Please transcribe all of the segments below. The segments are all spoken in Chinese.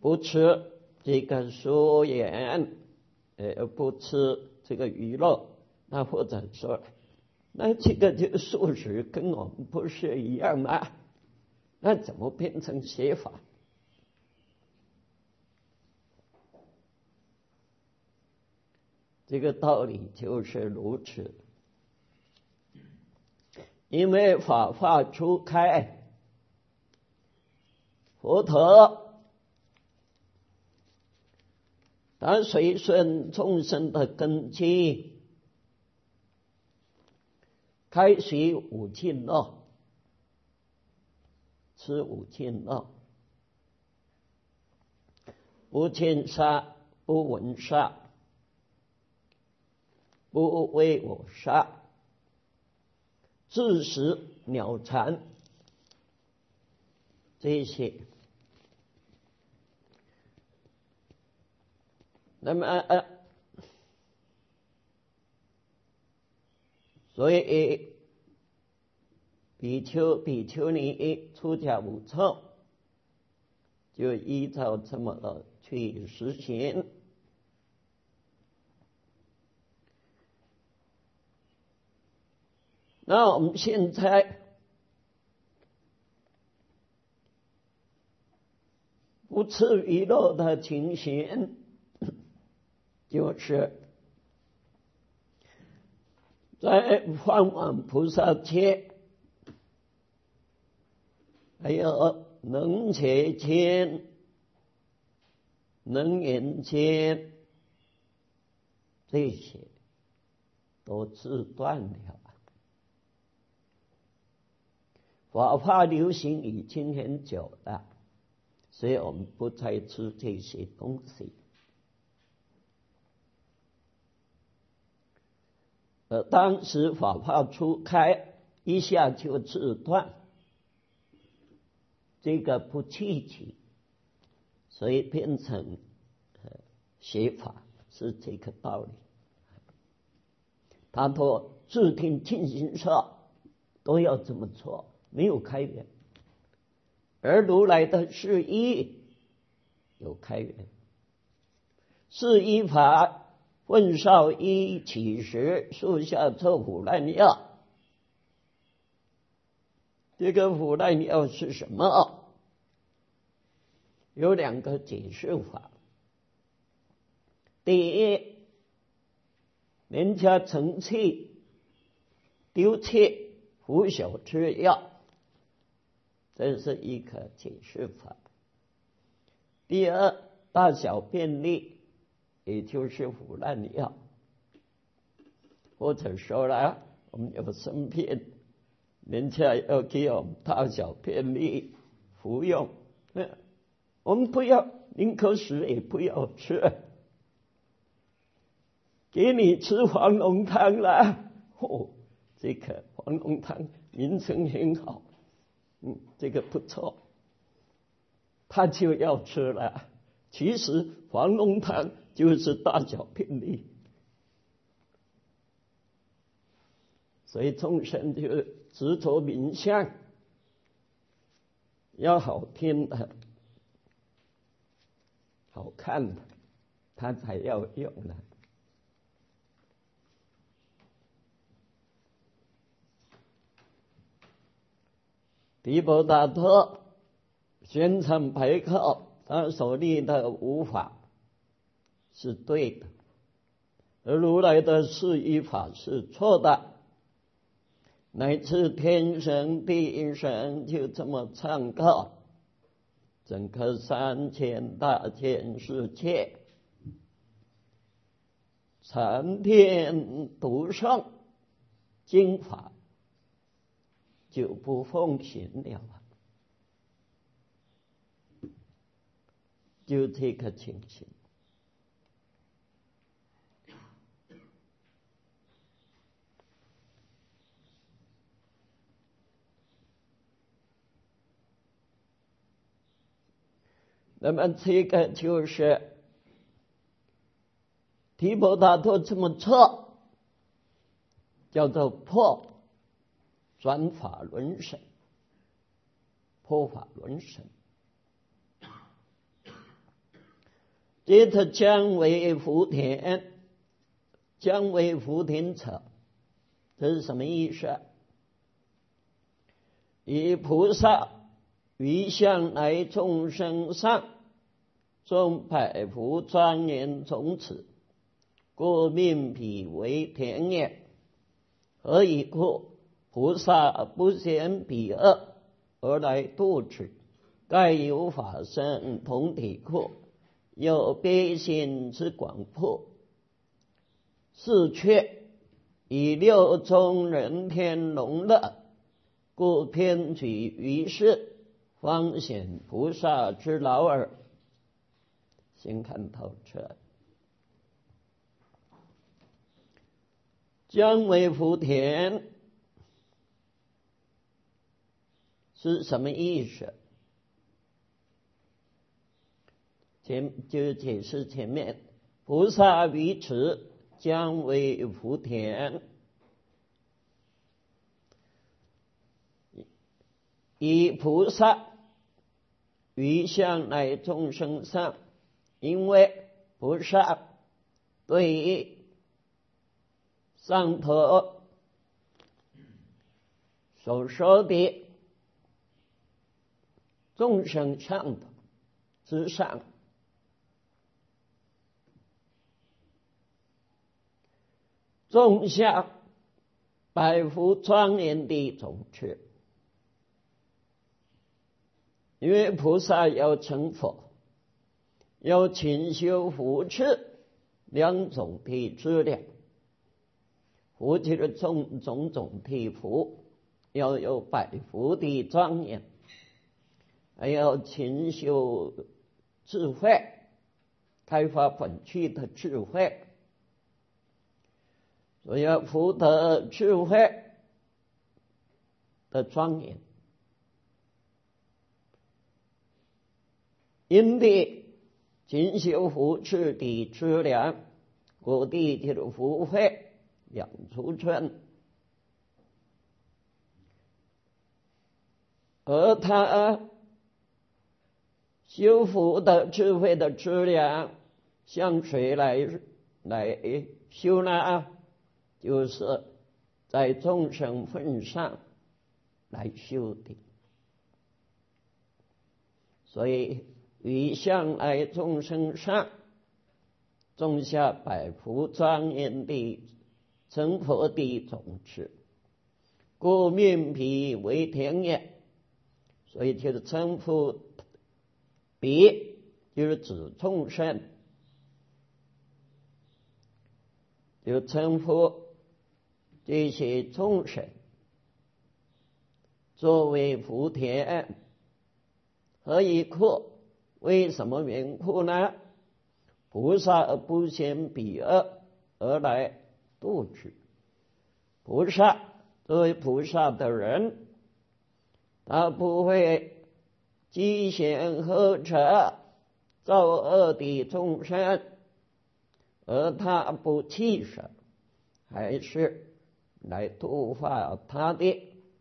不吃这个素盐，不吃这个鱼肉，那或者说，那这个就素食跟我们不是一样吗？那怎么变成邪法？这个道理就是如此。因为法化初开，佛陀他随顺众生的根基，开许五净肉，吃五净肉，不侵杀，不闻杀，不为我杀，自食鸟残，这些。那么所以比丘比丘尼出家无错，就依照这么去实行。那我们现在不吃鱼肉的情形，就是在梵网菩萨戒，还有能切戒、能言戒，这些都自断了。法化流行已经很久了，所以我们不再吃这些东西。当时法化初开，一下就自断，这个不契机，所以变成邪法，是这个道理。他说自听进行说都要这么做，没有开源，而如来的释义有开源。释义法问少一起时，树下测腐烂药。这个腐烂药是什么？有两个解释法。第一，人家成器丢弃腐朽之药，这是一个解释法。第二，大小便利，也就是腐烂药，或者说了，我们有生病，人家要给我们大小便利服用，我们不要，宁可死也不要吃。给你吃黄龙汤了，这个黄龙汤名声很好，这个不错，他就要吃了。其实黄龙汤就是大小便利，所以众生就执着名相，要好听的、好看的，他才要用的。提婆达多宣称白考，他所立的无法是对的，而如来的释义法是错的。乃至天神地神就这么唱告，整个3000大千世界，禅天读诵经法就不奉行了，就这个情形。那么这个就是提婆达多这么做，叫做破转法轮神，破法轮神。 接着将为福田，将为福田草，这是什么意思？以菩萨于向来众生上，种百福庄严种子，故命彼为田也。何以故？菩萨不嫌彼恶而来度之，盖有法身同体故，有悲心之广阔。是却以六中人天龙乐，故偏举于世，方显菩萨之劳耳。先看透彻。将为福田是什么意思？就解释前面，菩萨于此将为福田，以菩萨于向来众生上，因为菩萨对于上头所说的众生上的之上，种下百福庄严的种子。因为菩萨要成佛，要勤修福智两种的资粮，福就是种的福，要有百福的庄严，还要勤修智慧，开发本具的智慧。所以要福德智慧的庄严，因地勤修福智的资粮，故地就是福慧两足尊。而他修福的智慧的资粮向谁来修呢？就是在众生份上来修的。所以于向来众生上种下百福庄严的成佛的种子，故命彼为田也。所以就是称呼彼，就是指众生，就称呼这些众生作为福田。何以故？为什么缘故呢？菩萨不嫌彼恶而来度之。菩萨作为菩萨的人，他不会积嫌呵责造恶的众生，而他不弃舍，还是来度化他的。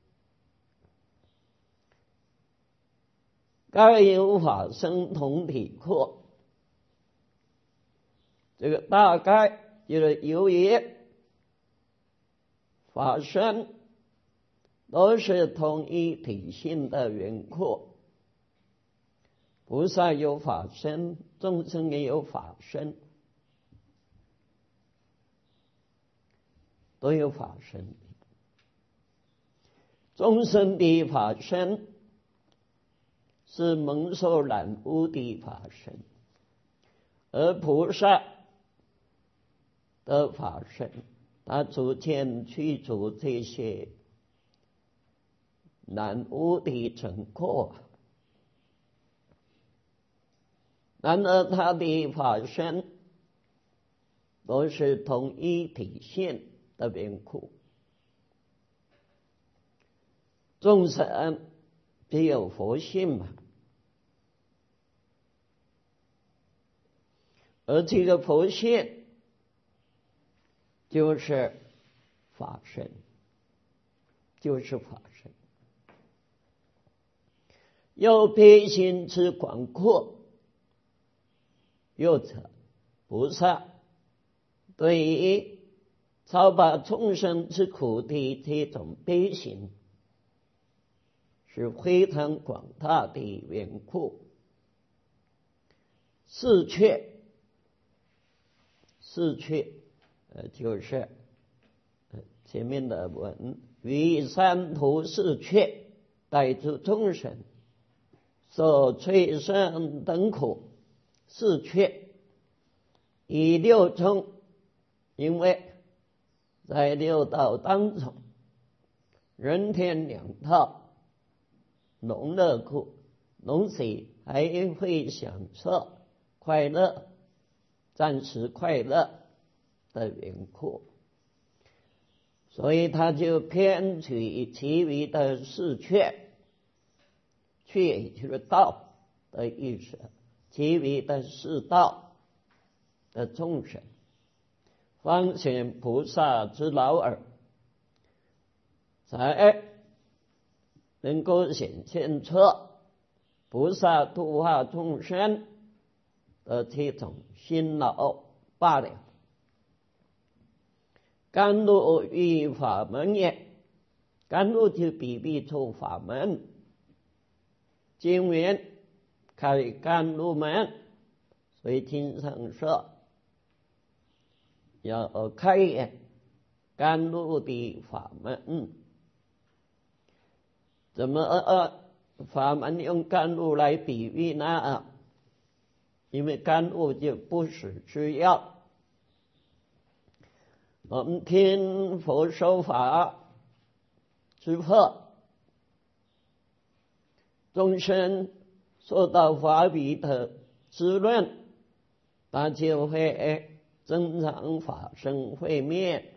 盖有法身同体故，这个大概就是由于法身都是同一体性的缘故。菩萨有法身，众生也有法身，都有法身。众生的法身是蒙受染污的法身，而菩萨的法身，他逐渐去除这些染污的尘垢。然而他的法身都是同一体性的缘故。众生只有佛性嘛，而这个佛性就是法身，就是法身。有悲心之广阔， 又者菩萨对于超拔众生之苦的这种悲心是非常广大的缘故。四却就是前面的文，于三途四却，代诸众生所催生等苦。四却以六中，因为在六道当中，人天两道龙乐故，龙谁还会享受快乐，暂时快乐的缘故，所以他就偏取其余的四却，却就是道的意思，其余的四道的众生，方显菩萨之劳耳，才能够显现出菩萨度化众生的这种辛劳罢了。甘露于法门也，甘露就比喻出法门，经文开甘露门，所以经上说要开甘露的法门。怎么法门用甘露来比喻呢？因为甘露就不死之药。我们听佛说法之后，众生受到法语的滋润，他就会增长法身慧命，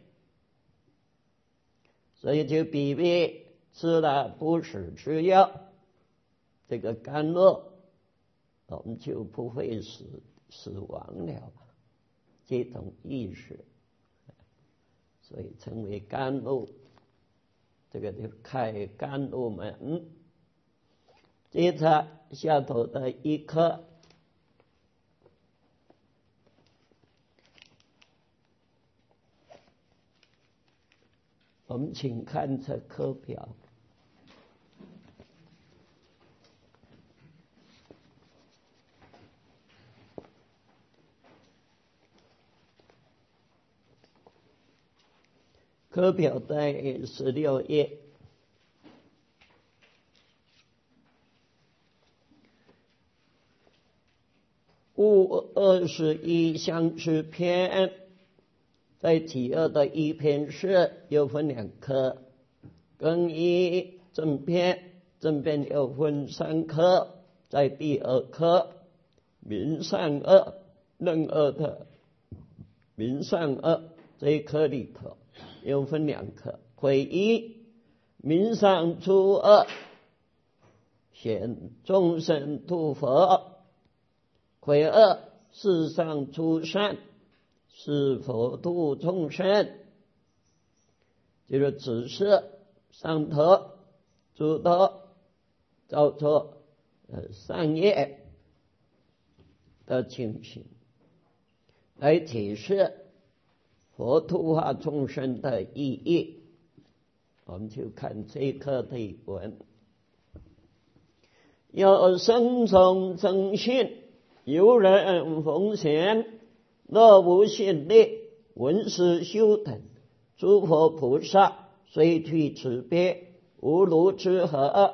所以就比喻吃了不死之药，这个甘露，我们就不会死亡了，这种意识，所以称为甘露。这个就开甘露门。接着下头的一课，我们请看这课表。课表在16页。悟21相持篇，在第二的一篇是又分两科，更一正篇，正篇又分三科，在第二科名善恶任恶的名善恶这一科里头又分两科，癸一名善出恶，显众生度佛；癸二世上出善，是佛度众生。就是只是上头诸多造作善业的情形，来解释佛度化众生的意义。我们就看这一课的文。有生从正信，有人奉贤，若无信力，闻思修等，诸佛菩萨虽去此别，无如之何。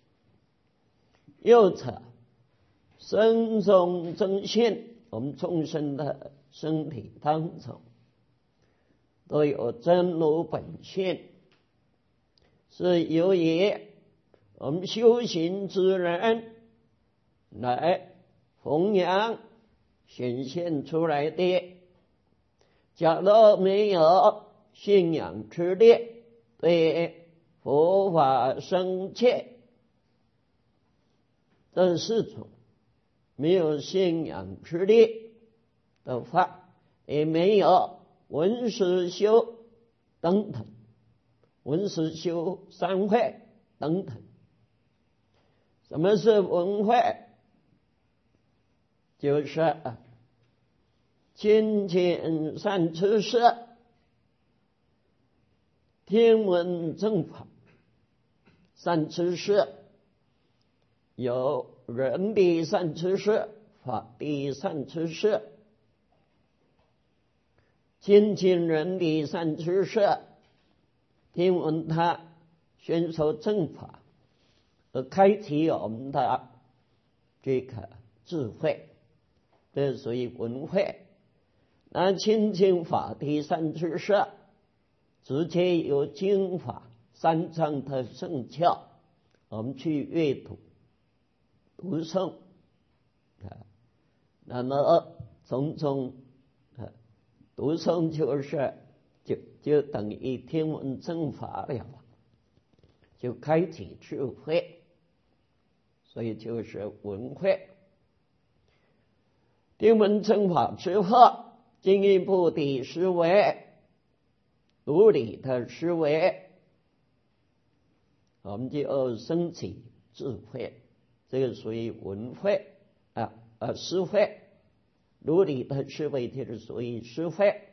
又者生从正信，我们众生的身体当中都有真如本性，是由于我们修行之人来弘扬显现出来的。假若没有信仰之力，对佛法深切，这四种没有信仰之力的话，也没有闻思修等等，闻思修三会等等。什么是闻会？就是亲近善知识，听闻正法。善知识有人的善知识、法的善知识。亲近人的善知识，听闻他宣说正法，而开启我们的这个智慧，这属于闻慧。那亲近法的善知识，直接由经法三藏的圣教，我们去阅读读诵那么种种读诵就等于听闻正法了，就开启智慧，所以就是闻慧。听闻正法之后，进一步的思维，如理的思维，我们就升起智慧，这个属于闻慧思慧。如理的思维就是属于思慧。